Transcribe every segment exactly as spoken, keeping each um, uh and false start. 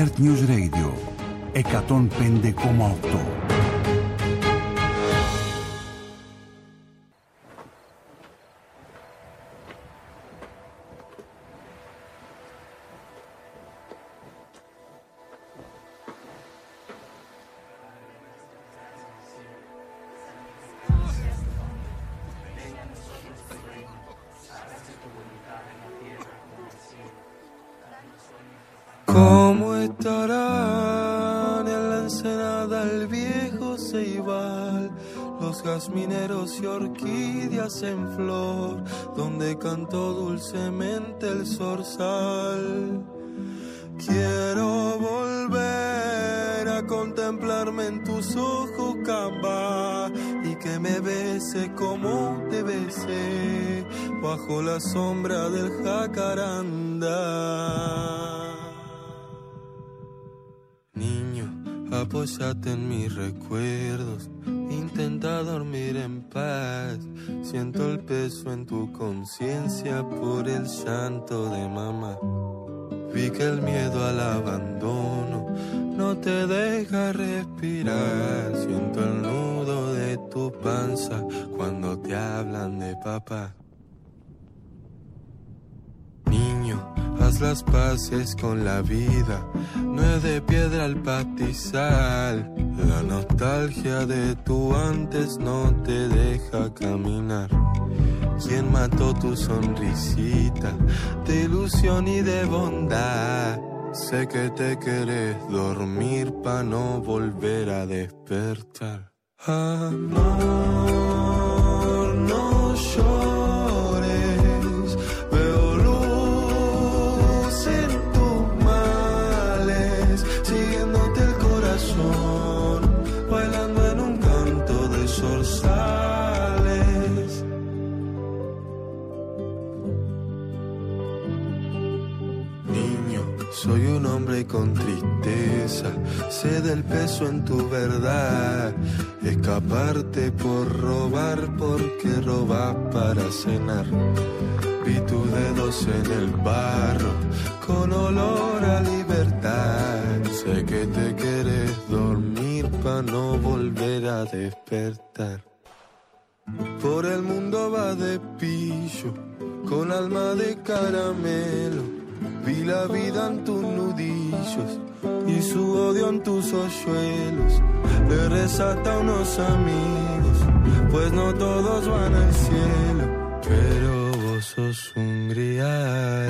Earth News Radio εκατόν πέντε κόμμα οκτώ. ¿Cómo estarán en la ensenada el viejo ceibal, los jazmineros y orquídeas en flor, donde cantó dulcemente el zorzal? Quiero volver a contemplarme en tus ojos, Camba, y que me bese como te besé, bajo la sombra del jacarandá. Niño, apóyate en mis recuerdos, intenta dormir en paz. Siento el peso en tu conciencia por el llanto de mamá. Vi que el miedo al abandono no te deja respirar. Siento el nudo de tu panza cuando te hablan de papá. Niño, haz las paces con la vida, no es de piedra el pastizal. La nostalgia de tu antes no te deja caminar. ¿Quién mató tu sonrisita de ilusión y de bondad? Sé que te querés dormir pa' no volver a despertar. Amor, no llores, veo luz en tus males, siguiéndote el corazón, bailando en un canto de zorzales. Niño, soy un hombre con tristeza, sé del peso en tu verdad. Escaparte por robar porque robas para cenar. Vi tus dedos en el barro con olor a libertad. Sé que te querés dormir pa' no volver a despertar. Por el mundo va de pillo con alma de caramelo. Vi la vida en tus nudillos y su odio en tus hoyuelos. Le resata a unos amigos, pues no todos van al cielo, pero vos sos un grial.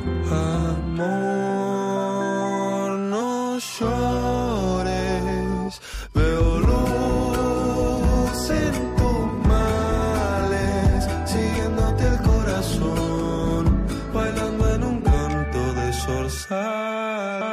Amor, no llores, veo luz en tus males, siguiéndote el corazón, bailando en un canto de zorzal.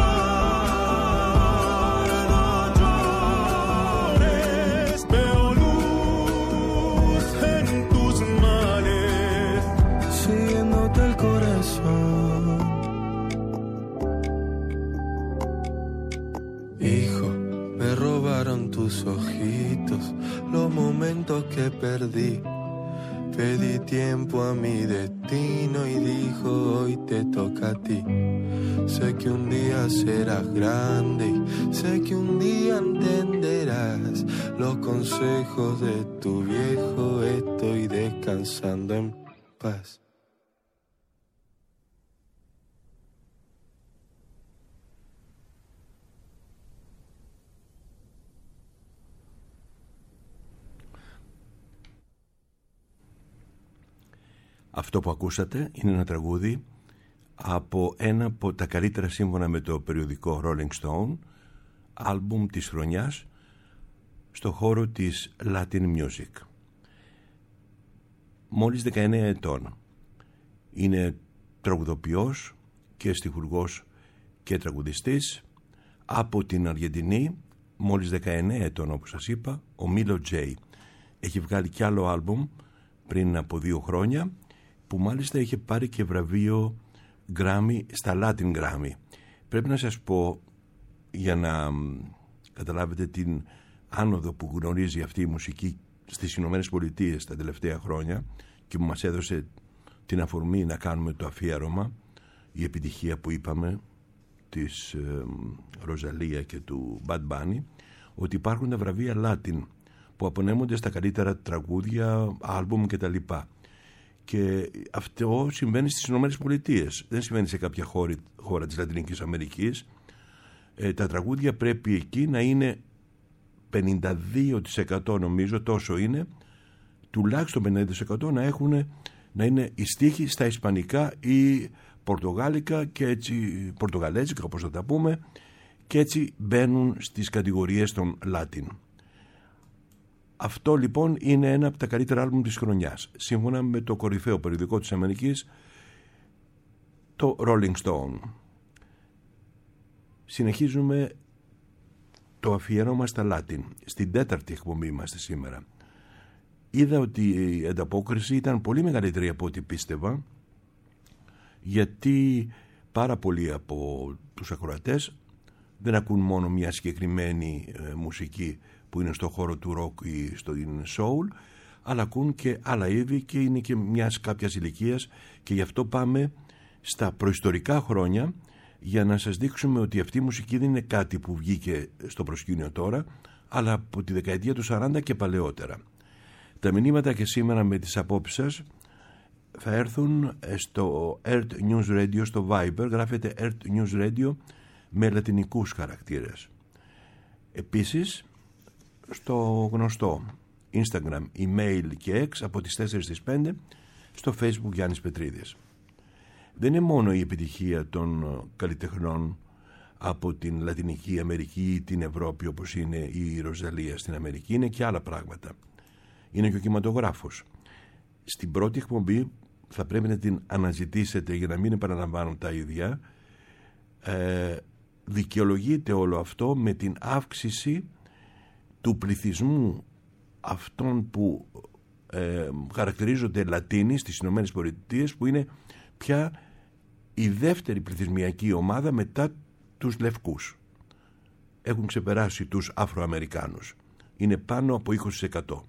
Tus ojitos, los momentos que perdí. Pedí tiempo a mi destino y dijo hoy te toca a ti. Sé que un día serás grande y sé que un día entenderás los consejos de tu viejo. Estoy descansando en paz. Αυτό που ακούσατε είναι ένα τραγούδι από ένα από τα καλύτερα σύμφωνα με το περιοδικό Rolling Stone άλμπουμ της χρονιάς στο χώρο της Latin Music. Μόλις δεκαεννέα ετών. Είναι τραγουδοποιός και στιχουργός και τραγουδιστής από την Αργεντινή. Μόλις δεκαεννέα ετών, όπως σας είπα, ο Μίλο Τζέι. Έχει βγάλει κι άλλο άλμπουμ πριν από δύο χρόνια που μάλιστα είχε πάρει και βραβείο Grammy στα Latin Grammy. Πρέπει να σας πω, για να καταλάβετε την άνοδο που γνωρίζει αυτή η μουσική στις Ηνωμένες Πολιτείες τα τελευταία χρόνια και που μας έδωσε την αφορμή να κάνουμε το αφιέρωμα, η επιτυχία που είπαμε της Ροζαλία και του Bad Bunny, ότι υπάρχουν τα βραβεία Latin που απονέμονται στα καλύτερα τραγούδια, άλμπουμ κτλ. Και αυτό συμβαίνει στις Ηνωμένες Πολιτείες, δεν συμβαίνει σε κάποια χώρα, χώρα της Λατινικής Αμερικής. Ε, τα τραγούδια πρέπει εκεί να είναι πενήντα δύο τοις εκατό, νομίζω, τόσο είναι, τουλάχιστον πενήντα δύο τοις εκατό να έχουν, να είναι οι στίχοι στα ισπανικά ή πορτογάλικα και έτσι, πορτογαλέζικα όπως θα τα πούμε, και έτσι μπαίνουν στις κατηγορίες των Latin. Αυτό λοιπόν είναι ένα από τα καλύτερα άλμπουμ της χρονιάς, σύμφωνα με το κορυφαίο περιοδικό της Αμερικής, το Rolling Stone. Συνεχίζουμε το αφιέρωμα στα Latin. Στην τέταρτη εκπομπή είμαστε σήμερα. Είδα ότι η ανταπόκριση ήταν πολύ μεγαλύτερη από ό,τι πίστευα, γιατί πάρα πολλοί από τους ακροατές δεν ακούν μόνο μια συγκεκριμένη ε, μουσική που είναι στο χώρο του rock ή στο soul, αλλά ακούν και άλλα είδη και είναι και μιας κάποιας ηλικίας, και γι' αυτό πάμε στα προϊστορικά χρόνια για να σας δείξουμε ότι αυτή η μουσική δεν είναι κάτι που βγήκε στο προσκήνιο τώρα, αλλά από τη δεκαετία του σαράντα και παλαιότερα. Τα μηνύματα και σήμερα με τις απόψεις σας θα έρθουν στο Earth News Radio, στο Viber, γράφεται Earth News Radio με λατινικούς χαρακτήρες. Επίσης στο γνωστό Instagram, email και X από τις τέσσερις στις πέντε, στο Facebook Γιάννης Πετρίδης. Δεν είναι μόνο η επιτυχία των καλλιτεχνών από την Λατινική Αμερική ή την Ευρώπη, όπως είναι η Ροζαλία στην Αμερική, είναι και άλλα πράγματα. Είναι και ο κινηματογράφος. Στην πρώτη εκπομπή θα πρέπει να την αναζητήσετε για να μην επαναλαμβάνουν τα ίδια. Ε, δικαιολογείται όλο αυτό με την αύξηση του πληθυσμού αυτών που ε, χαρακτηρίζονται Λατίνοι στις Ηνωμένες Πολιτείες, που είναι πια η δεύτερη πληθυσμιακή ομάδα μετά τους Λευκούς. Έχουν ξεπεράσει τους Αφροαμερικάνους. Είναι πάνω από είκοσι τοις εκατό.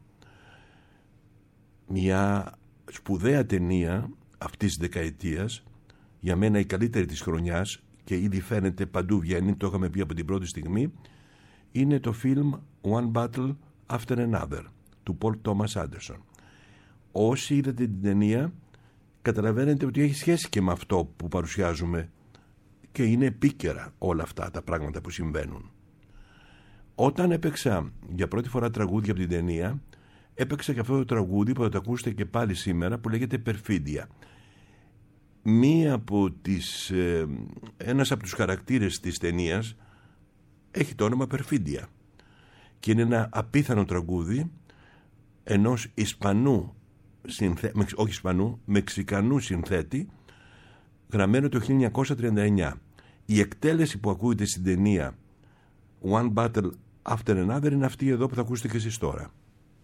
Μια σπουδαία ταινία αυτής της δεκαετίας, για μένα η καλύτερη της χρονιάς, και ήδη φαίνεται παντού βγαίνει, το είχαμε πει από την πρώτη στιγμή, είναι το φιλμ One Battle After Another του Paul Thomas Anderson. Όσοι είδατε την ταινία καταλαβαίνετε ότι έχει σχέση και με αυτό που παρουσιάζουμε, και είναι επίκαιρα όλα αυτά τα πράγματα που συμβαίνουν. Όταν έπαιξα για πρώτη φορά τραγούδια από την ταινία, έπαιξα και αυτό το τραγούδι που θα το ακούσετε και πάλι σήμερα, που λέγεται Περφίντια. Μία από τις, ε, ένας από τους χαρακτήρες της ταινίας έχει το όνομα Περφίντια, και είναι ένα απίθανο τραγούδι ενός Ισπανού συνθέ... όχι Ισπανού, Μεξικανού συνθέτη, γραμμένο το χίλια εννιακόσια τριάντα εννιά. Η εκτέλεση που ακούγεται στην ταινία One Battle After Another είναι αυτή εδώ που θα ακούσετε και εσείς τώρα.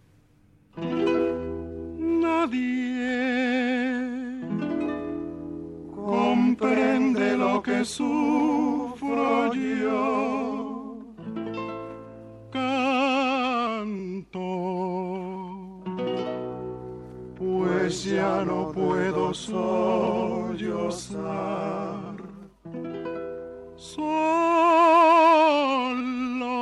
Comprende lo que sufro yo. Canto, pues ya no puedo sollozar. Solo,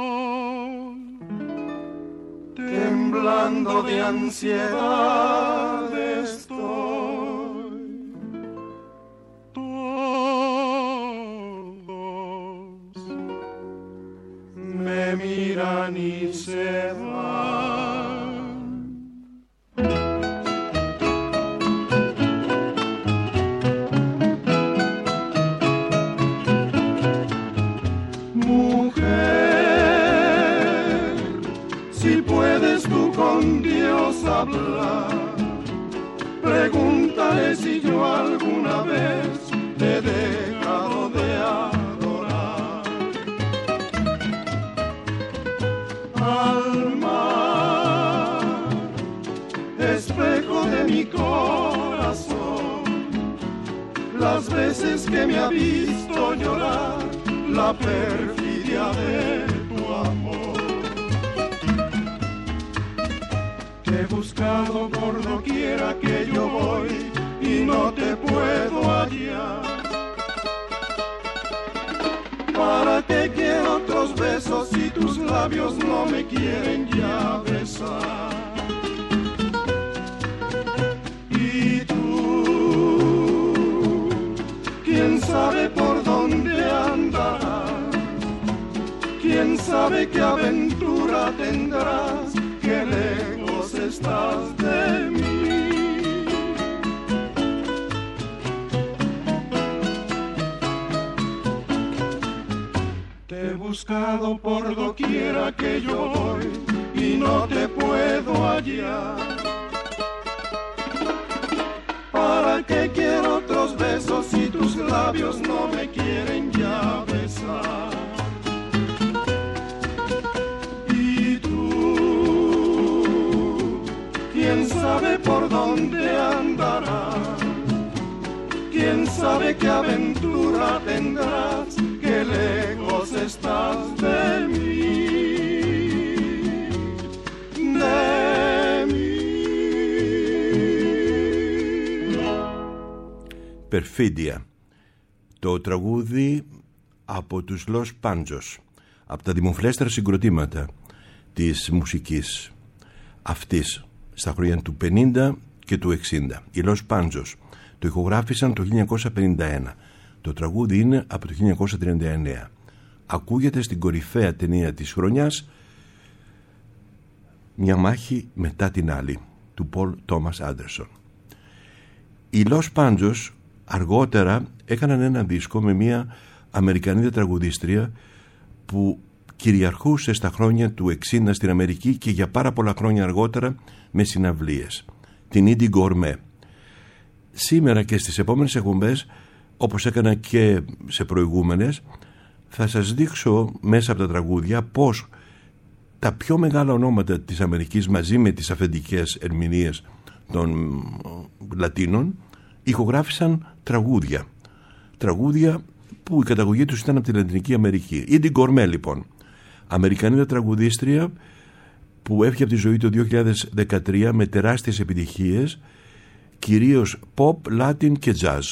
temblando de ansiedad estoy. Todos me miran y se van. Mujer, si puedes tú con Dios hablar, pregúntale si yo alguna vez te he dejado de adorar. Alma, espejo de mi corazón, las veces que me ha visto llorar la perfidia de tu amor. Te he buscado por doquiera que yo voy y no te puedo hallar. labios no me quieren ya besar. Y tú, quién sabe por dónde andarás, quién sabe qué aventura tendrás, qué lejos estás de mí. Te he buscado por doquiera que yo voy y no te puedo hallar. ¿Para qué quiero otros besos si tus labios no me quieren ya besar? Y tú, quién sabe por dónde andarás, quién sabe qué aventura tendrás, qué lejos estás de mí, de mí. Περφίδια, το τραγούδι από τους Los Panchos, από τα δημοφιλέστερα συγκροτήματα της μουσικής αυτής στα χρόνια του πενήντα και του εξήντα. Οι Los Panchos το ηχογράφησαν το χίλια εννιακόσια πενήντα ένα. Το τραγούδι είναι από το χίλια εννιακόσια τριάντα εννέα. Ακούγεται στην κορυφαία ταινία της χρονιάς, Μια μάχη μετά την άλλη, του Paul Thomas Anderson. Οι Los Panchos αργότερα έκαναν ένα δίσκο με μια Αμερικανίδα τραγουδίστρια που κυριαρχούσε στα χρόνια του εξήντα στην Αμερική και για πάρα πολλά χρόνια αργότερα με συναυλίες, την Indie Gourmet. Σήμερα και στις επόμενες εκπομπές, όπως έκανα και σε προηγούμενες, θα σας δείξω μέσα από τα τραγούδια πως τα πιο μεγάλα ονόματα της Αμερικής μαζί με τις αφεντικές ερμηνείες των Λατίνων ηχογράφησαν τραγούδια. Τραγούδια που η καταγωγή τους ήταν από τη Λατινική Αμερική. Indie Gourmet λοιπόν, Αμερικανίδα τραγουδίστρια που έφυγε από τη ζωή το δύο χιλιάδες δεκατρία με τεράστιες επιτυχίες, κυρίως pop, Latin και jazz.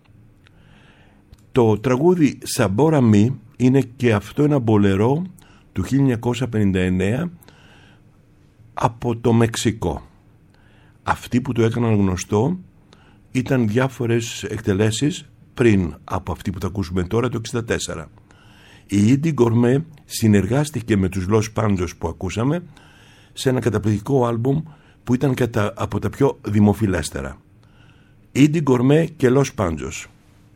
Το τραγούδι Sabor a Mi είναι και αυτό ένα μπολερό του χίλια εννιακόσια πενήντα εννέα από το Μεξικό. Αυτοί που το έκαναν γνωστό ήταν διάφορες εκτελέσεις πριν από αυτή που θα ακούσουμε τώρα το εξήντα τέσσερα. Η Indie Gourmet συνεργάστηκε με τους Los Panchos που ακούσαμε σε ένα καταπληκτικό άλμπουμ που ήταν κατα... από τα πιο δημοφιλέστερα. Indie Gourmet και Los Panchos.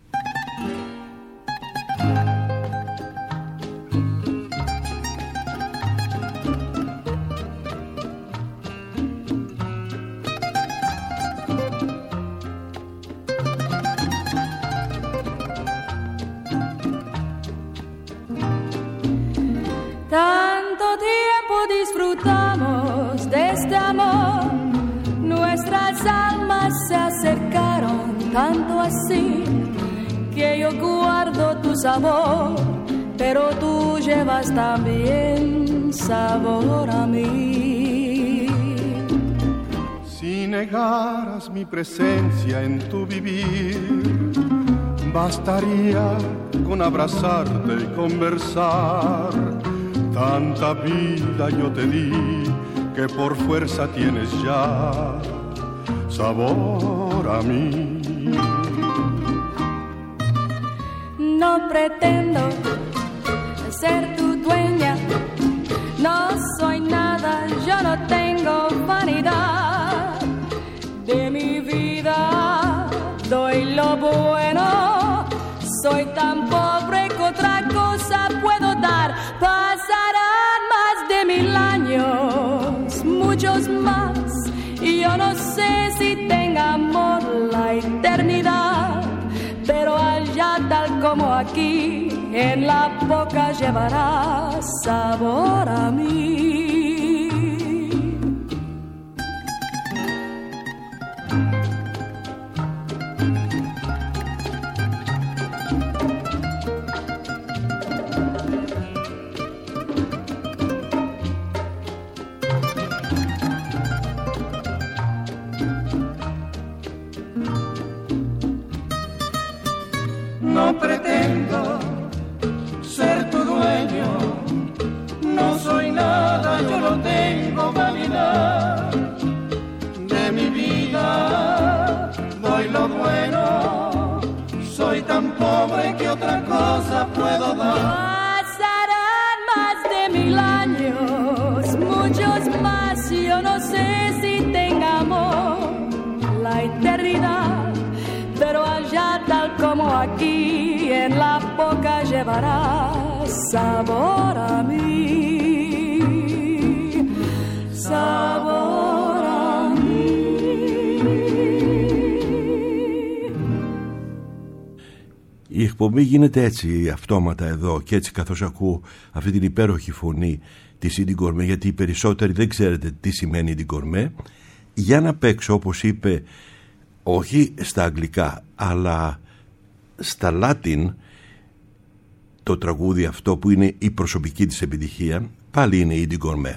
Tanto tiempo disfrutamos de este amor, nuestras almas se acercaron tanto así que yo guardo tu sabor, pero tú llevas también sabor a mí. Si negaras mi presencia en tu vivir, bastaría con abrazarte y conversar. Tanta vida yo te di que por fuerza tienes ya sabor a mí. No pretendo ser tu dueña, no soy nada, yo no tengo vanidad. De mi vida doy lo bueno, soy tan pobre que otra cosa puedo dar. Pasarán más de mil años, muchos más, y yo no sé si tenga amor la eternidad, pero allá tal como aquí, en la boca llevarás sabor a mí. No pretendo ser tu dueño, no soy no tengo vanidad. De mi vida doy lo bueno, soy tan pobre que otra cosa puedo dar. Pasarán más de mil años, muchos más, yo no sé si tengamos la eternidad, pero allá tal como aquí en la boca llevará sabor a mí, sabor a mí. Η εκπομπή γίνεται έτσι αυτόματα εδώ και έτσι καθώς ακούω αυτή την υπέροχη φωνή της Ίντι Γκορμέ, γιατί οι περισσότεροι δεν ξέρετε τι σημαίνει Ίντι Γκορμέ, για να παίξω όπως είπε όχι στα αγγλικά αλλά στα Λάτιν το τραγούδι αυτό που είναι η προσωπική της επιτυχία, πάλι είναι Ίντι Γκορμέ.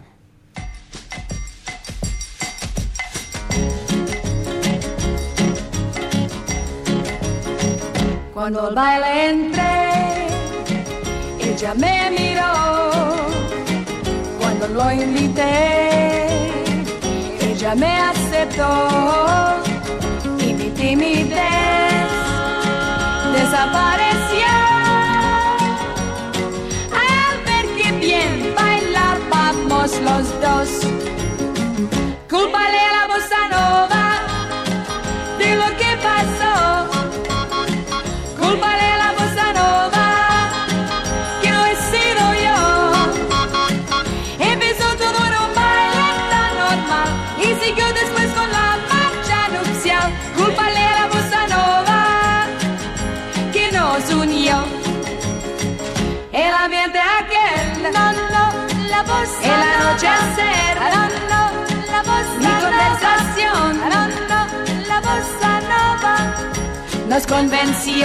Cuando al baile entré, ella me miró. Cuando lo invité, ella me aceptó. Y mi timidez desapareció. Al ver que bien bailábamos los dos, cúlpale a la bossa nova de lo que pasó. Cúlpale a la bossa nova, que no he sido yo. Empezó todo en un baile tan normal y siguió después con la marcha nupcial. Cúlpale a la bossa nova, que nos unió. El ambiente aquel, no, no, la bossa el anochecer, no, no, la bossa mi conversación, no, no, la bossa nova nos convenció.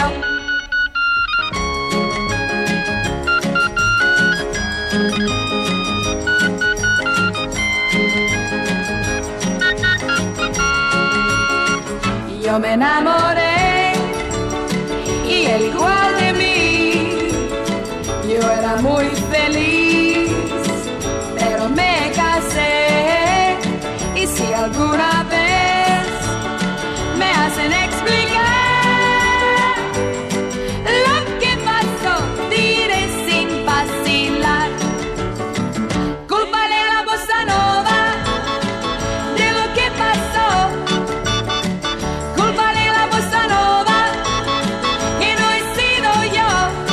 Yo me enamoré y él igual de mí. Yo era muy feliz, pero me casé. Y si alguna vez me hacen explicar lo que pasó, diré sin vacilar. Cúlpale a la bossa nova de lo que pasó. Cúlpale a la bossa nova, que no he sido yo.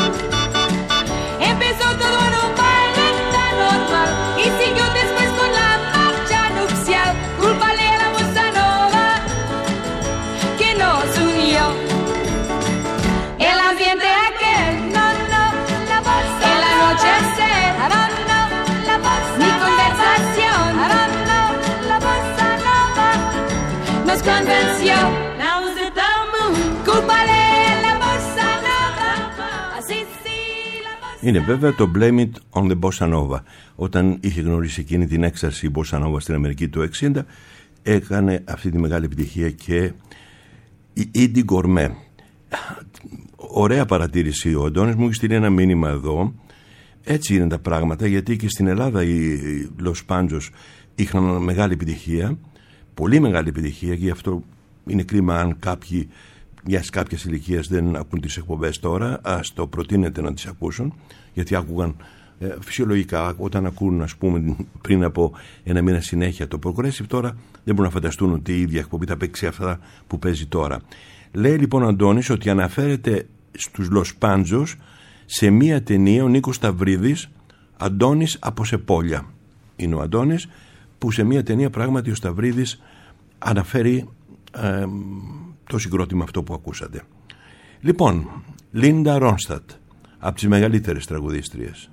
Empezó todo en un baile tan normal y siguió después con la marcha nupcial. Cúlpale a la bossa nova, que nos unió. El ambiente aquel, no, no, la bossa el anochecer, no, no, la bossa mi conversación, no, no, la bossa nova nos convenció. Now is the moon, cúlpale a la bossa nova, así sí la bossa. Είναι βέβαια το Blame It on the Bossa Nova. Όταν είχε γνωρίσει εκείνη την έξαρση η Bossa Nova στην Αμερική του εξήντα, έκανε αυτή τη μεγάλη επιτυχία και η Ίντι Γκορμέ. Ωραία παρατήρηση, ο Αντώνης μου έχει στείλει ένα μήνυμα εδώ. Έτσι είναι τα πράγματα, γιατί και στην Ελλάδα οι Λος Πάντζος είχαν μεγάλη επιτυχία, πολύ μεγάλη επιτυχία, και γι' αυτό είναι κρίμα αν κάποιοι μιας κάποιας ηλικίας δεν ακούν τις εκπομπές τώρα. Ας το προτείνετε να τις ακούσουν, γιατί άκουγαν ε, φυσιολογικά όταν ακούν, ας πούμε, πριν από ένα μήνα συνέχεια το Progressive, τώρα δεν μπορούν να φανταστούν ότι η ίδια εκπομπή θα παίξει αυτά που παίζει τώρα. Λέει λοιπόν ο Αντώνης ότι αναφέρεται στους Λος Πάντζος σε μία ταινία, ο Νίκος Σταυρίδης, Αντώνης από Σεπόλια. Είναι ο Αντώνης που σε μία ταινία πράγματι ο Σταυρίδης αναφέρει ε, το συγκρότημα αυτό που ακούσατε. Λοιπόν, Λίντα Ρόνστατ, από τις μεγαλύτερες τραγουδίστριες.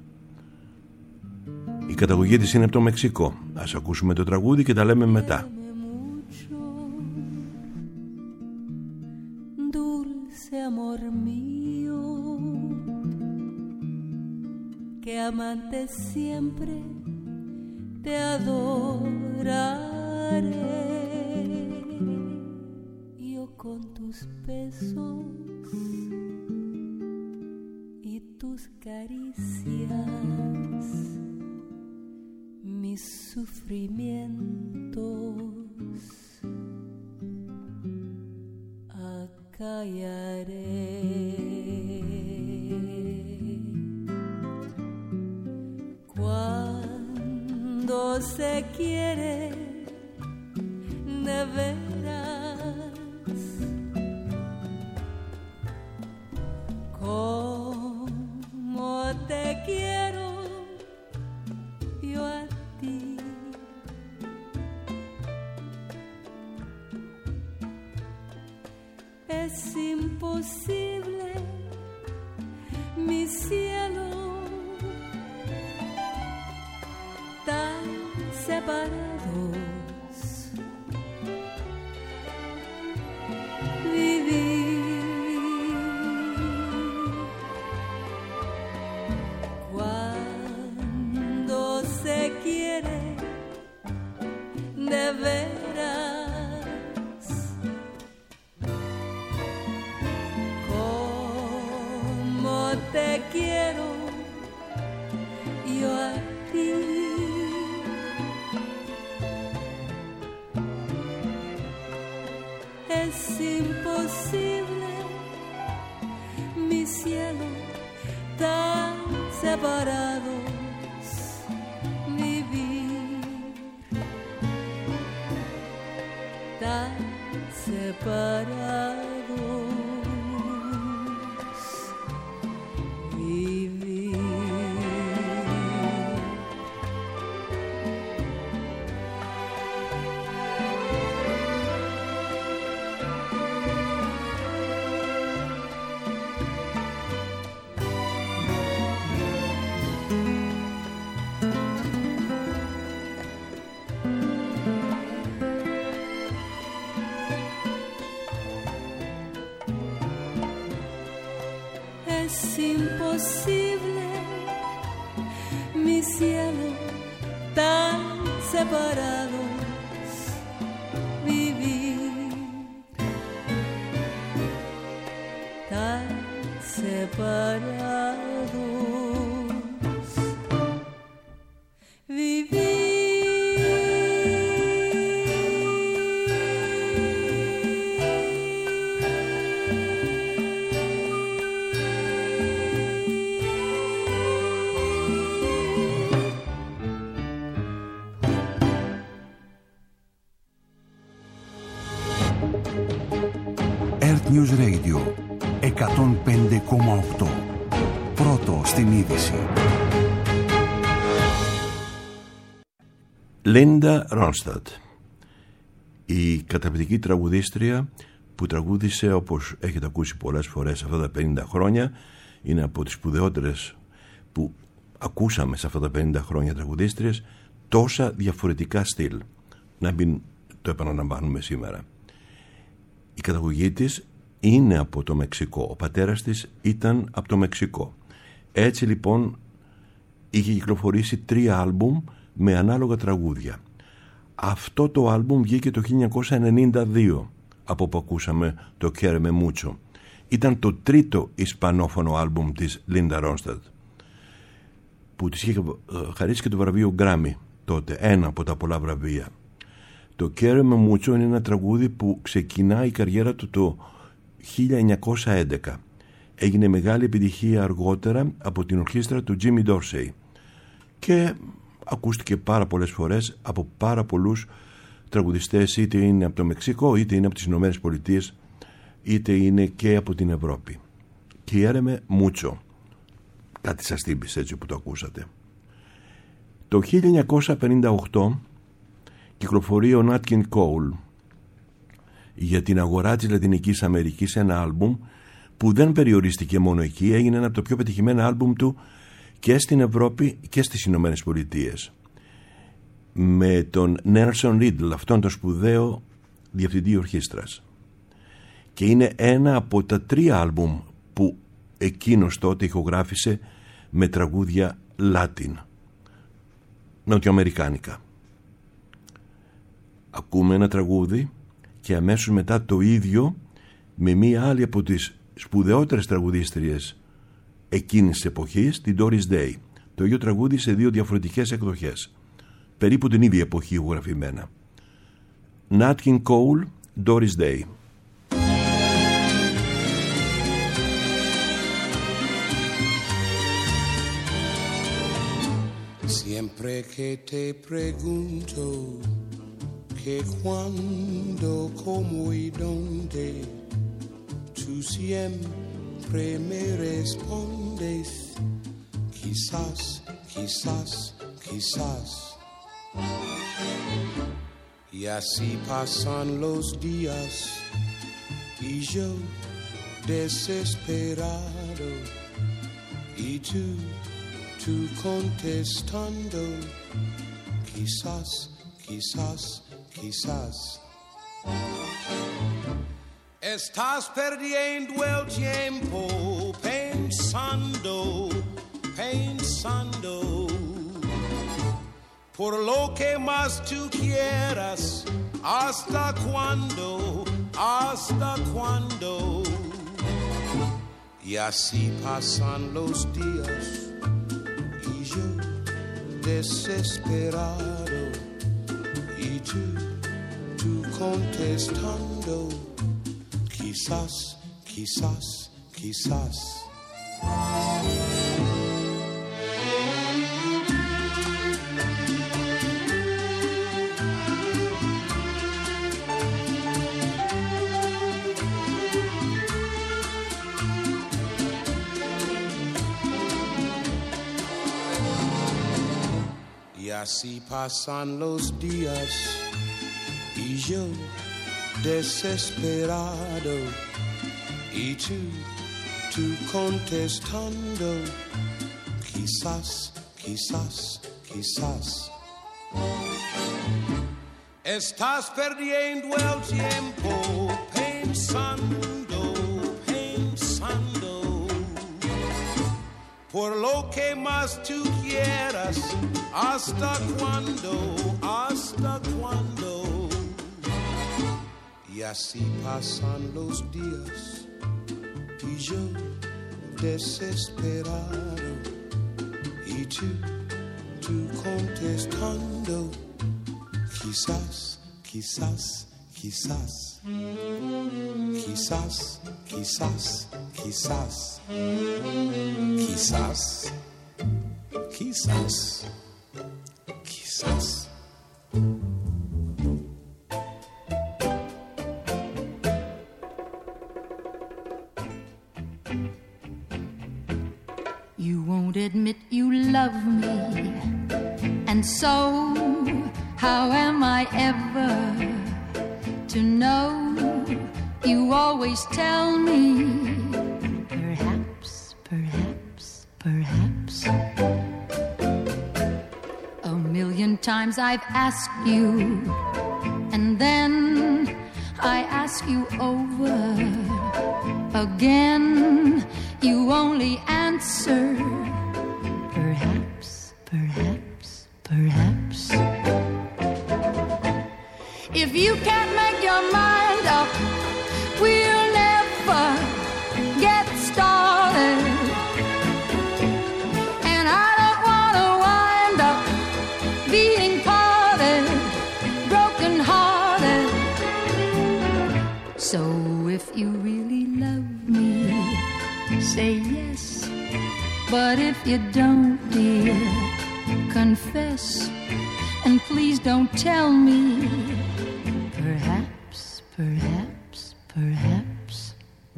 Η καταγωγή της είναι από το Μεξικό. Ας ακούσουμε το τραγούδι και τα λέμε μετά. Amor mío, que amante siempre te adoraré. Yo con tus besos y tus caricias, mis se quiere de veras, como te quiero yo a ti. Es imposible, mi cielo, tan separados vivir. Cuando se quiere de veras, como te quiero yo a ti. Es imposible, mi cielo, tan separados vivir, tan separados vivir. Es imposible, mi cielo, tan separados vivir, tan separados vivir. Earth News Radio εκατόν πέντε κόμμα οκτώ. Πρώτο στην είδηση. Λίντα Ρόνσταντ, η καταπληκτική τραγουδίστρια που τραγούδισε, όπως έχετε ακούσει πολλές φορές αυτά τα πενήντα χρόνια, είναι από τις σπουδαιότερες που ακούσαμε σε αυτά τα πενήντα χρόνια τραγουδίστριες, τόσα διαφορετικά στυλ, να μην το επαναλαμβάνουμε σήμερα. Η καταγωγή της είναι από το Μεξικό, ο πατέρας της ήταν από το Μεξικό. Έτσι λοιπόν είχε κυκλοφορήσει τρία άλμπουμ με ανάλογα τραγούδια. Αυτό το άλμπουμ βγήκε το χίλια εννιακόσια ενενήντα δύο, από που ακούσαμε το Quiereme Mucho. Ήταν το τρίτο ισπανόφωνο άλμπουμ της Λίντα Ρόνσταντ, που της είχε χαρίσει και το βραβείο Grammy τότε, ένα από τα πολλά βραβεία. Το Quiereme Mucho είναι ένα τραγούδι που ξεκινά η καριέρα του το χίλια εννιακόσια έντεκα. Έγινε μεγάλη επιτυχία αργότερα από την ορχήστρα του Jimmy Dorsey και ακούστηκε πάρα πολλές φορές από πάρα πολλούς τραγουδιστές, είτε είναι από το Μεξικό, είτε είναι από τις Ηνωμένες Πολιτείες, είτε είναι και από την Ευρώπη. Quiereme Mucho. Κάτι σας τύμπησε έτσι που το ακούσατε. Το χίλια εννιακόσια πενήντα οκτώ κυκλοφορεί ο Nat King Cole για την αγορά της Λατινικής Αμερικής ένα άλμπουμ που δεν περιορίστηκε μόνο εκεί, έγινε ένα από τα πιο πετυχημένα άλμπουμ του και στην Ευρώπη και στις Ηνωμένες Πολιτείες, με τον Nelson Riddle, αυτόν τον σπουδαίο διευθυντή ορχήστρας, και είναι ένα από τα τρία άλμπουμ που εκείνος τότε ηχογράφησε με τραγούδια Latin, νοτιοαμερικάνικα. Ακούμε ένα τραγούδι και αμέσως μετά το ίδιο με μία άλλη από τις σπουδαιότερες τραγουδίστριες εκείνης της εποχής, την Doris Day. Το ίδιο τραγούδι σε δύο διαφορετικές εκδοχές, περίπου την ίδια εποχή ηχογραφημένα. Nat King Cole, Doris Day. Siempre que te pregunto que cuándo, cómo y dónde, tú siempre me respondes, quizás, quizás, quizás. Y así pasan los días y yo desesperado y tú, tú contestando, quizás, quizás, quizás. Estás perdiendo el tiempo pensando, pensando por lo que más tú quieras. ¿Hasta cuándo? ¿Hasta cuándo? Y así pasan los días y yo desesperado y tú, tú contestando, quizás, quizás, quizás. Y así pasan los días y yo desesperado y tú, tú contestando, quizás, quizás, quizás. Estás perdiendo el tiempo pensando, pensando por lo que más tú quieras. ¿Hasta cuándo? ¿Hasta cuándo? Y así pasan los días y yo desesperado y tú, tú contestando, quizás, quizás, quizás, quizás, quizás, quizás, quizás, quizás, quizás. You won't admit you love me, and so how am I ever to know? You always tell me, perhaps, perhaps, perhaps. A million times I've asked you, and then I ask you over again. You only answer, perhaps, perhaps, perhaps. If you can't make your mind up, we'll never get started. And I don't want to wind up being parted, broken hearted. So if you really love me, say yes. But if you don't, dear, confess. And please don't tell me, perhaps, perhaps, perhaps.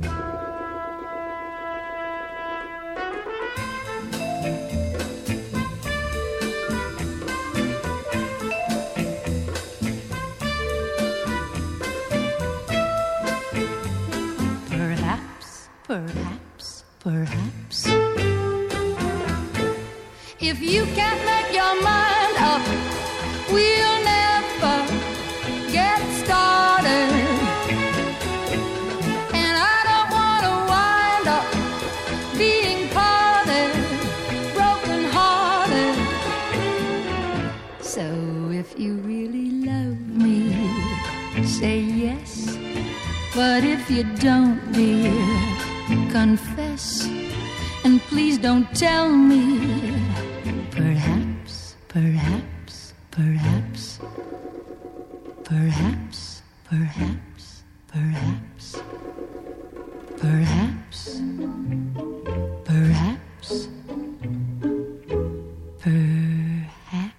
Perhaps, perhaps, perhaps. If you can't make your mind up, we'll never get started. And I don't want to wind up being parted, broken hearted. So if you really love me, say yes. But if you don't, dear, confess. And please don't tell me, perhaps, perhaps, perhaps, perhaps, perhaps, perhaps, perhaps, perhaps, perhaps.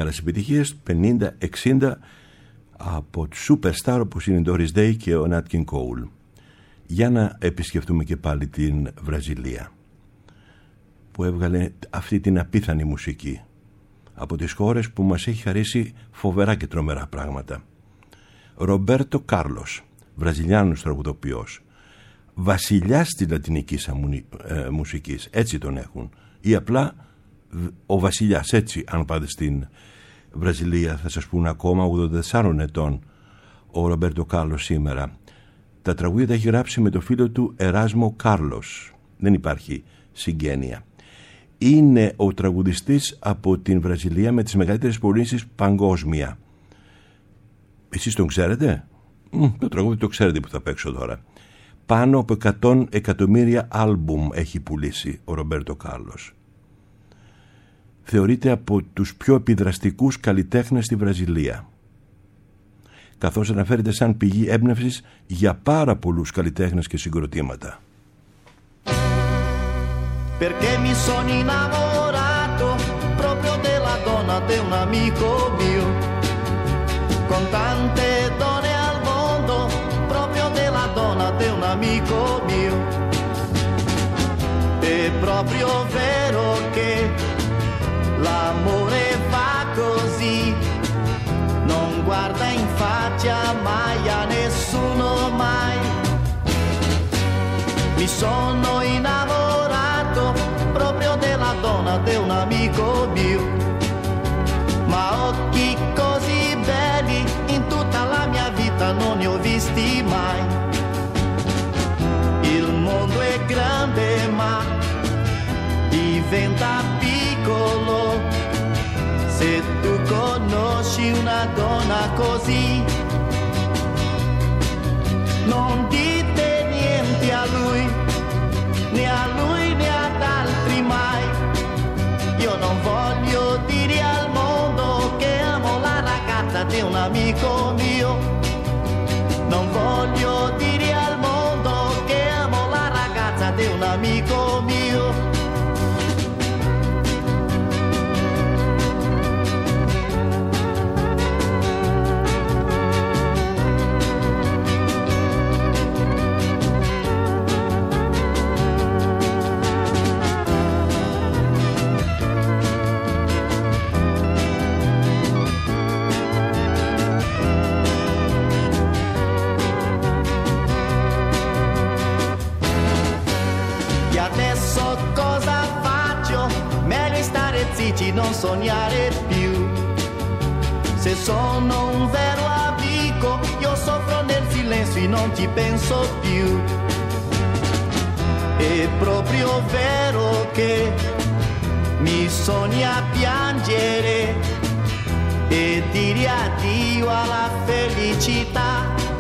μεγάλες επιτυχίες πενήντα εξήντα από τους superstar όπως είναι η Doris Day και ο Nat King Cole. Για να επισκεφτούμε και πάλι την Βραζιλία, που έβγαλε αυτή την απίθανη μουσική, από τις χώρες που μας έχει χαρίσει φοβερά και τρομερά πράγματα. Ρομπέρτο Κάρλος, Βραζιλιάνος τραγουδοποιός, βασιλιάς της λατινικής αμουνι, ε, μουσικής, έτσι τον έχουν, ή απλά ο βασιλιάς, έτσι αν πάτε στην Βραζιλία θα σας πούνε ακόμα, ογδόντα τεσσάρων ετών ο Ρομπέρτο Κάρλος σήμερα. Τα τραγούδια τα έχει γράψει με το φίλο του Εράσμο Κάρλος, δεν υπάρχει συγγένεια. Είναι ο τραγουδιστής από την Βραζιλία με τις μεγαλύτερες πωλήσεις παγκόσμια. Εσείς τον ξέρετε? Μ, το τραγούδι το ξέρετε που θα παίξω τώρα. Πάνω από εκατό εκατομμύρια άλμπουμ έχει πουλήσει ο Ρομπέρτο Κάρλος. Θεωρείται από τους πιο επιδραστικούς καλλιτέχνες στη Βραζιλία, καθώς αναφέρεται σαν πηγή έμπνευσης για πάρα πολλούς καλλιτέχνες και συγκροτήματα. Perché mi sono innamorato proprio della donna di un amico mio, con tante donne al mondo, proprio della donna di un amico mio. È proprio vero che l'amore va così, non guarda in faccia mai a nessuno mai. Mi sono innamorato proprio della donna di un amico mio, ma occhi così belli in tutta la mia vita non ne ho visti mai. Il mondo è grande ma diventa piccolo se tu conosci una donna così. Non dite niente a lui, né a lui né ad altri mai. Io non voglio dire al mondo che amo la ragazza di un amico mio. Non voglio dire al mondo che amo la ragazza di un amico mio. Non sognare più, se sono un vero amico io soffro nel silenzio e non ci penso più. È proprio vero che mi sogna piangere e dire addio alla felicità.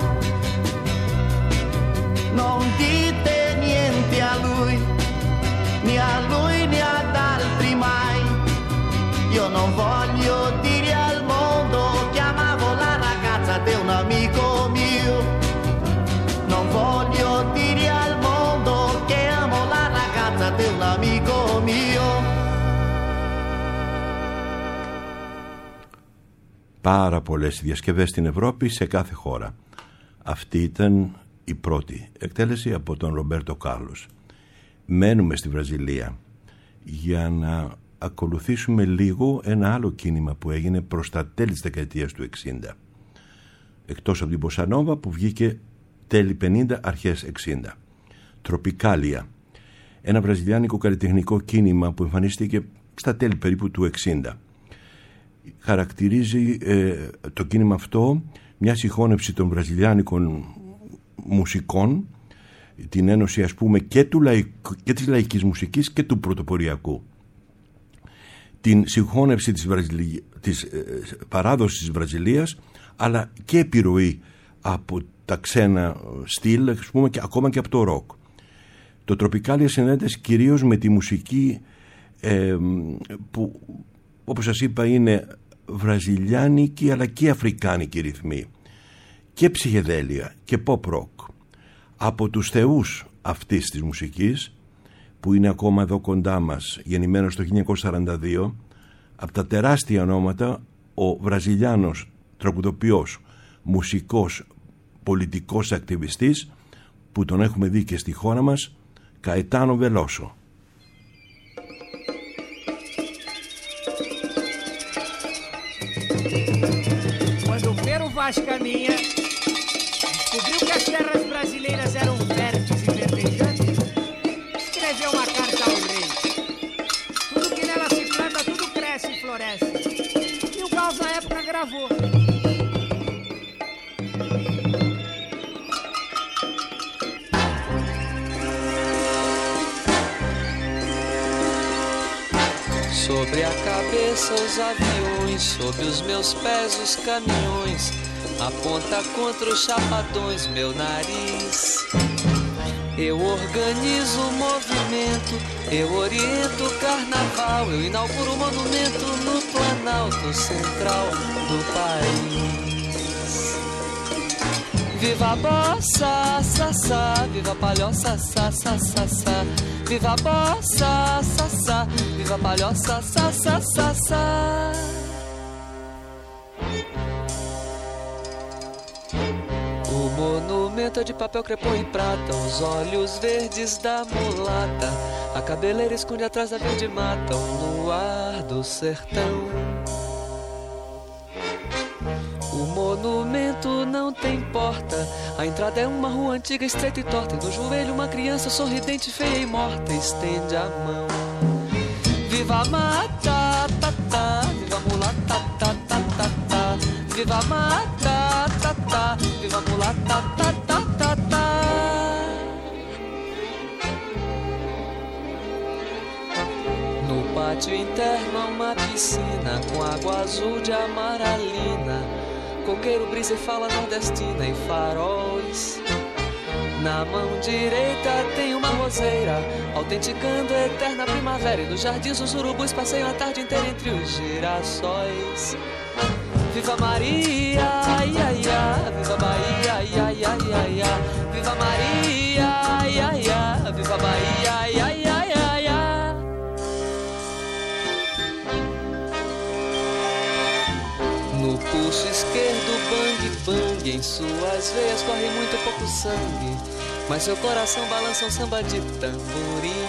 Non dite niente a lui, né a lui né ad altri mai. Io non voglio dire al mondo che amavo la ragazza di un amico mio. Non voglio dire al mondo che amo la ragazza di un amico mio. Πάρα πολλές διασκευές στην Ευρώπη, σε κάθε χώρα. Αυτή ήταν η πρώτη εκτέλεση από τον Ρομπέρτο Κάρλος. Μένουμε στη Βραζιλία για να ακολουθήσουμε λίγο ένα άλλο κίνημα που έγινε προς τα τέλη της δεκαετίας του εξήντα, εκτός από την Μποσανόβα που βγήκε τέλη πενήντα αρχές εξήντα. Τροπικάλια, ένα βραζιλιάνικο καλλιτεχνικό κίνημα που εμφανίστηκε στα τέλη περίπου του εξήντα. Χαρακτηρίζει ε, το κίνημα αυτό μια συγχώνευση των βραζιλιάνικων μουσικών, την ένωση ας πούμε και, του λαϊκ, και της λαϊκής μουσικής και του πρωτοποριακού, την συγχώνευση της, Βραζιλι... της ε, παράδοσης της Βραζιλίας, αλλά και επιρροή από τα ξένα στυλ, ας πούμε, και ακόμα και από το ροκ. Το Τροπικάλια συνδέεται κυρίως με τη μουσική ε, που, όπως σας είπα, είναι βραζιλιάνικη αλλά και αφρικάνικη ρυθμή, και ψυχεδέλεια και pop rock. Από τους θεούς αυτής της μουσικής, που είναι ακόμα εδώ κοντά μας, γεννημένος το χίλια εννιακόσια σαράντα δύο, από τα τεράστια ονόματα ο Βραζιλιάνος τραγουδοποιός, μουσικός, πολιτικός ακτιβιστής που τον έχουμε δει και στη χώρα μας, Caetano Veloso. Quando Pero Vaz Caminha descobriu que as terras brasileiras eram férteis e verdejantes, escreveu uma carta ao rei. Tudo que nela se planta, tudo cresce e floresce. E o Gauss na época gravou. Sobre a cabeça os aviões, sob os meus pés os caminhões, aponta contra os chapadões meu nariz. Eu organizo o movimento, eu oriento o carnaval, eu inauguro o monumento no Planalto Central do país. Viva a bossa, sa, sa, viva a palhoça, sa, sa, sa, sa. Viva a bossa, sa, sa, viva a palhoça, sa, sa, sa, sa. O monumento é de papel crepom e prata, os olhos verdes da mulata, a cabeleira esconde atrás da verde mata, o luar do sertão. O monumento não tem porta, a entrada é uma rua antiga, estreita e torta, e no joelho uma criança sorridente, feia e morta, estende a mão. Viva a mata, ta, ta, viva a mulata, ta, ta, ta, ta. Viva a mata, ta, ta, viva a mulata, ta, ta, ta, ta. No pátio interno há uma piscina com água azul de amaralina, coqueiro, brisa e fala nordestina e faróis. Na mão direita tem uma roseira, autenticando a eterna primavera, e nos jardins os urubus passeiam a tarde inteira entre os girassóis. Viva Maria, ia, ia, viva Bahia, ia, ia, ia, ia. Viva Maria, ia, ia, viva Bahia, ia, ia, ia, ia. No pulso esquerdo, bang, bang, em suas veias corre muito pouco sangue, mas seu coração balança um samba de tamborim.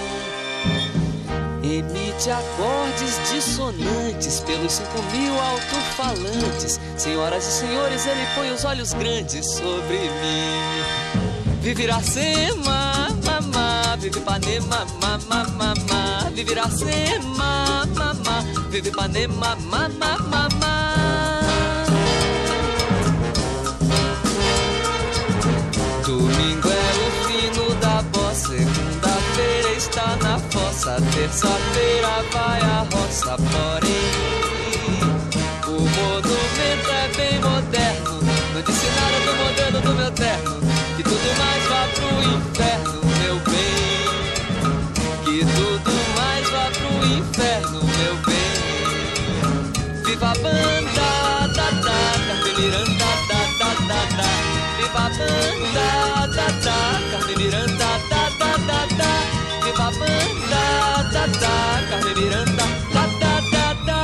Emite acordes dissonantes pelos cinco mil alto-falantes. Senhoras e senhores, ele põe os olhos grandes sobre mim. Vive Iracema, mamá, vive Ipanema, mamá, mamá. Vive Iracema, mamá, vive Ipanema, mamá, mamá. Domingo é o fino da bossa, segunda-feira está na fossa, terça-feira vai à roça, porém o monumento é bem moderno, não disse nada do modelo do meu terno, que tudo mais vá pro inferno, meu bem, que tudo mais vá pro inferno, meu bem. Viva a banda, da, da, Carmen Miranda, da, da, da, da. Viva a banda, da, da, Carmen Miranda, da, da, da, da. Viva a banda, da, da, Carmen Miranda, da, da, da, da.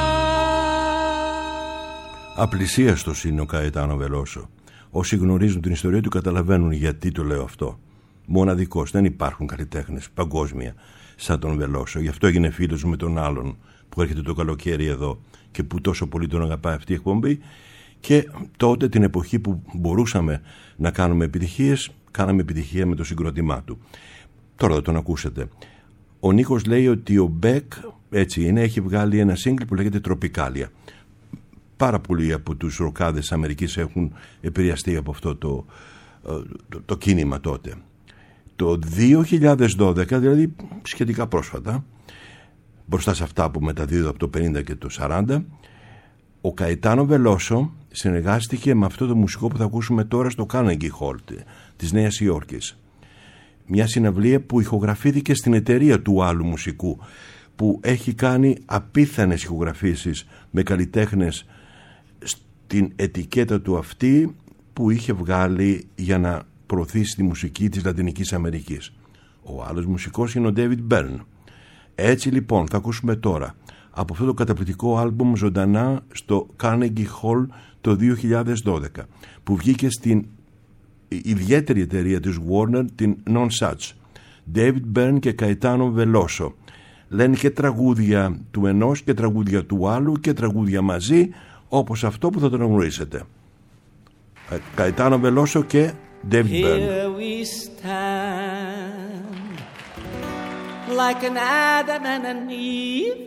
Απλησίαστος είναι ο Καετάνο Βελόσο. Όσοι γνωρίζουν την ιστορία του καταλαβαίνουν γιατί το λέω αυτό. Μοναδικός, δεν υπάρχουν καλλιτέχνες παγκόσμια σαν τον Βελόσο. Γι' αυτό έγινε φίλος με τον άλλον που έρχεται το καλοκαίρι εδώ και που τόσο πολύ τον αγαπάει αυτή η εκπομπή. Και τότε, την εποχή που μπορούσαμε να κάνουμε επιτυχίες, κάναμε επιτυχία με το συγκρότημά του. Τώρα θα τον ακούσετε. Ο Νίκος λέει ότι ο Μπεκ, έτσι είναι, έχει βγάλει ένα σύγκλι που λέγεται Τροπικάλια. Πάρα πολλοί από τους ροκάδες της Αμερικής έχουν επηρεαστεί από αυτό το, το, το κίνημα τότε. Το δύο χιλιάδες δώδεκα, δηλαδή σχετικά πρόσφατα, μπροστά σε αυτά που μεταδίδω από το πενήντα και το σαράντα, ο Καετάνο Βελόσο συνεργάστηκε με αυτό το μουσικό που θα ακούσουμε τώρα στο Carnegie Hall της Νέας Υόρκης. Μια συναυλία που ηχογραφήθηκε στην εταιρεία του άλλου μουσικού, που έχει κάνει απίθανες ηχογραφήσεις με καλλιτέχνες στην ετικέτα του αυτή που είχε βγάλει για να προωθήσει τη μουσική της Λατινικής Αμερικής. Ο άλλος μουσικός είναι ο David Byrne. Έτσι λοιπόν θα ακούσουμε τώρα από αυτό το καταπληκτικό άλμπουμ ζωντανά στο Carnegie Hall το δύο χιλιάδες δώδεκα, που βγήκε στην ιδιαίτερη εταιρεία της Warner, την Non-Such. David Byrne και Caetano Veloso λένε και τραγούδια του ενός και τραγούδια του άλλου και τραγούδια μαζί, όπως αυτό που θα τον γνωρίσετε. Caetano Veloso και David Byrne. Here we stand like an Adam and an Eve,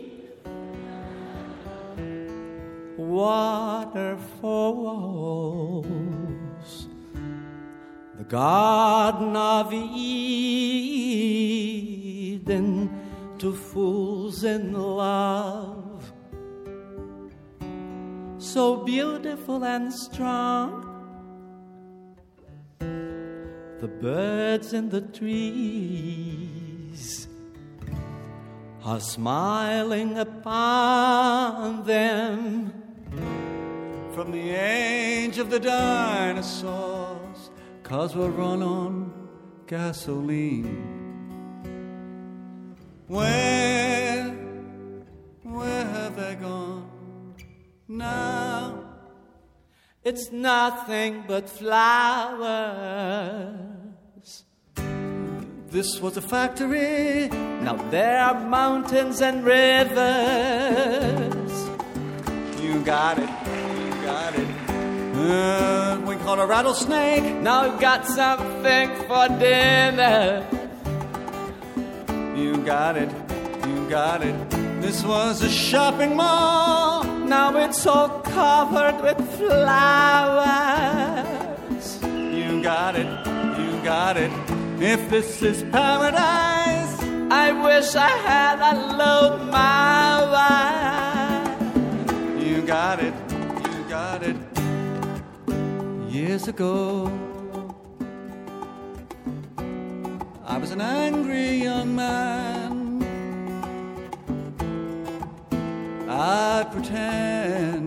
waterfalls, the Garden of Eden, to fools in love, so beautiful and strong. The birds in the trees are smiling upon them. From the age of the dinosaurs, 'cause we're run on gasoline. Where, where have they gone now? It's nothing but flowers. This was a factory. Now there are mountains and rivers. You got it, you got it. Uh, we caught a rattlesnake. Now we've got something for dinner. You got it, you got it. This was a shopping mall. Now it's all covered with flowers. You got it, you got it. If this is paradise, I wish I had a load my way. You got it, you got it. Years ago, I was an angry young man. I'd pretend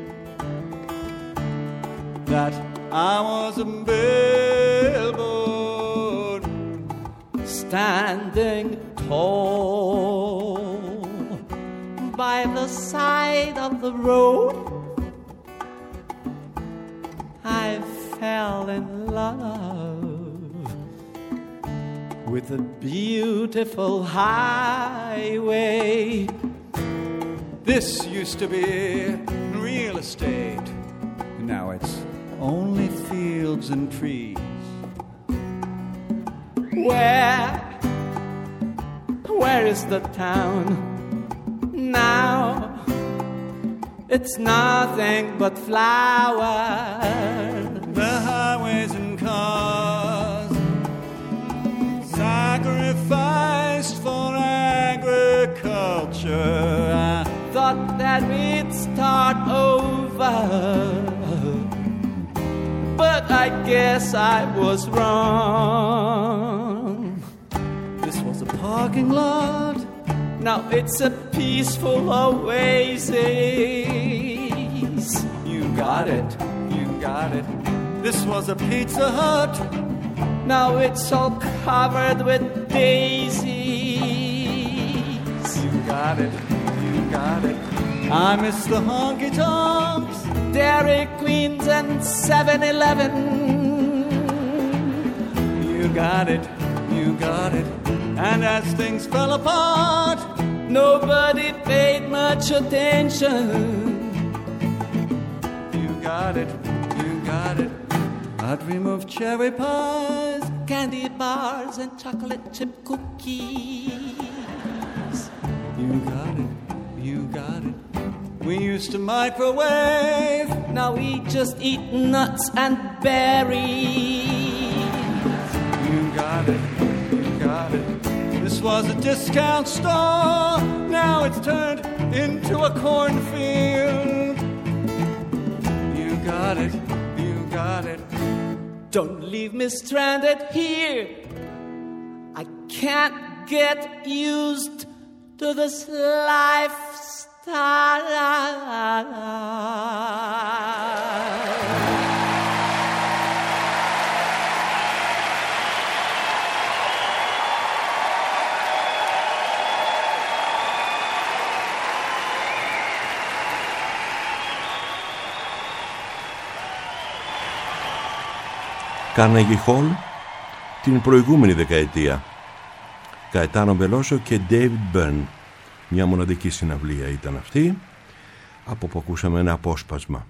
that I was a billboard standing tall by the side of the road. I fell in love with a beautiful highway. This used to be real estate. Now it's only fields and trees. Where, where is the town now? It's nothing but flowers. The highways and cars sacrificed for agriculture. I thought that we'd start over, but I guess I was wrong. This was a parking lot. Now it's a peaceful oasis. You got it, you got it. This was a Pizza Hut. Now it's all covered with daisies. You got it, you got it. I miss the honky tonks, Dairy Queens and seven eleven. You got it, you got it. And as things fell apart, nobody paid much attention. You got it, you got it. I dream of cherry pies, candy bars and chocolate chip cookies. You got it, you got it. We used to microwave. Now we just eat nuts and berries. You got it, you got it. This was a discount store. Now it's turned into a cornfield. You got it, you got it. Don't leave me stranded here. I can't get used to this lifestyle. Carnegie Hall την προηγούμενη δεκαετία. Καετάνο Μπελόσο και David Byrne. Μια μοναδική συναυλία ήταν αυτή, από που ακούσαμε ένα απόσπασμα.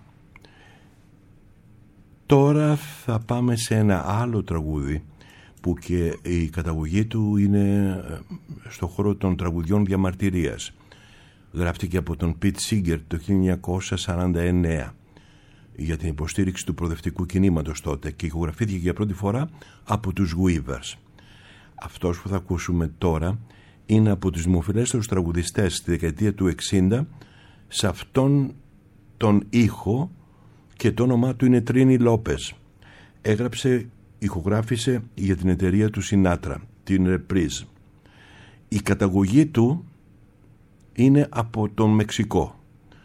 Τώρα θα πάμε σε ένα άλλο τραγούδι που και η καταγωγή του είναι στο χώρο των τραγουδιών διαμαρτυρίας. Γράφτηκε από τον Pete Seeger το χίλια εννιακόσια σαράντα εννέα για την υποστήριξη του προοδευτικού κινήματος τότε και ηχογραφήθηκε για πρώτη φορά από τους Weavers. Αυτός που θα ακούσουμε τώρα είναι από τους δημοφιλέστερους τραγουδιστές στη δεκαετία του εξήντα σε αυτόν τον ήχο και το όνομά του είναι Τρίνι Λόπες. Έγραψε, ηχογράφησε για την εταιρεία του Σινάτρα, την Reprise. Η καταγωγή του είναι από τον Μεξικό.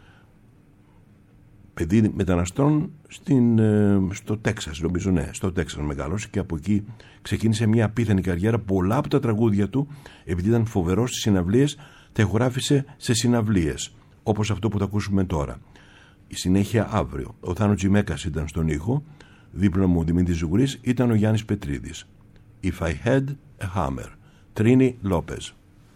Παιδί μεταναστών στην, στο Τέξας, νομίζω, ναι, στο Τέξας μεγάλωσε και από εκεί ξεκίνησε μια απίθανη καριέρα. Πολλά από τα τραγούδια του, επειδή ήταν φοβερός στις συναυλίες, τα ηχογράφησε σε συναυλίες, όπως αυτό που θα ακούσουμε τώρα. Η συνέχεια αύριο. Ο Θάνο Τζιμέκας ήταν στον ήχο, δίπλα μου ο Δημήτρης Ζουγρής, ήταν ο Γιάννης Πετρίδης. If I had a hammer. Τρίνι Λόπες.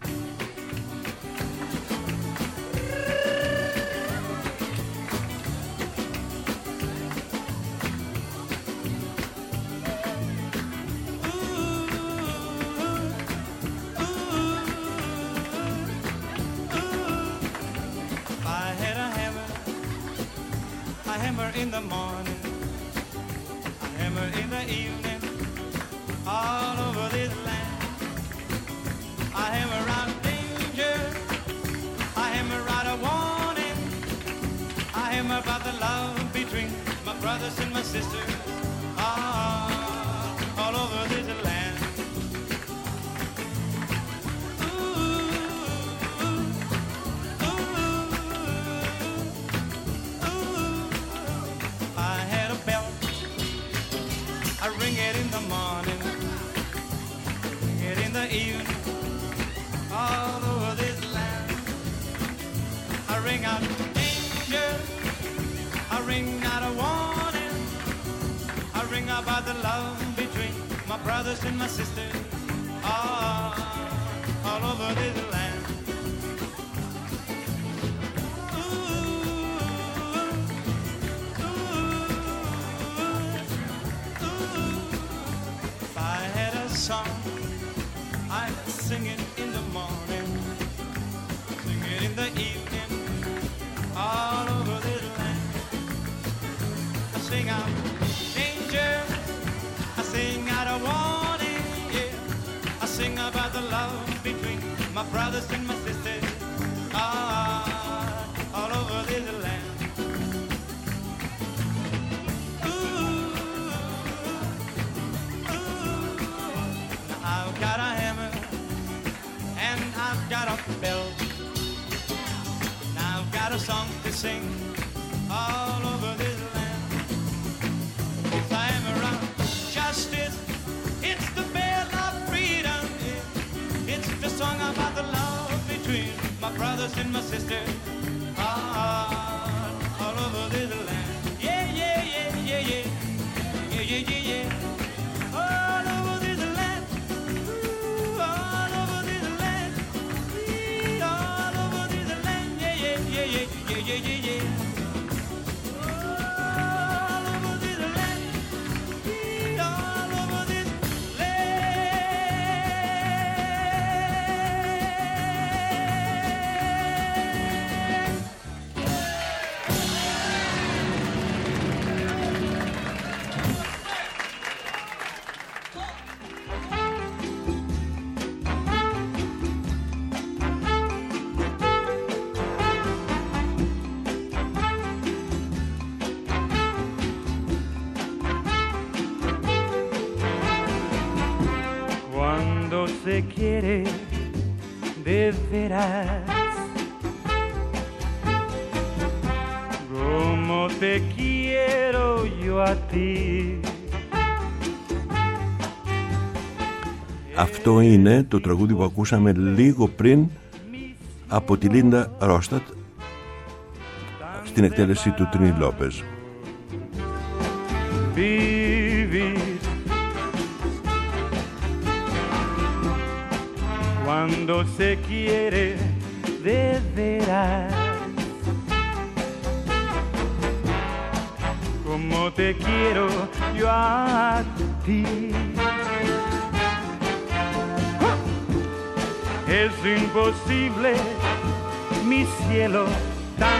Se quiere de veras como te quiero yo a ti. Αυτό είναι το τραγούδι που ακούσαμε λίγο πριν από τη Λίντα Ρόστατ στην εκτέλεση του Τρίνι Λόπες. Vivir cuando se quiere de veras. Como te quiero yo a ti. Es imposible, mi cielo, tan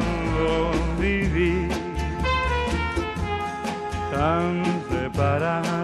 separado vivir, tan separado.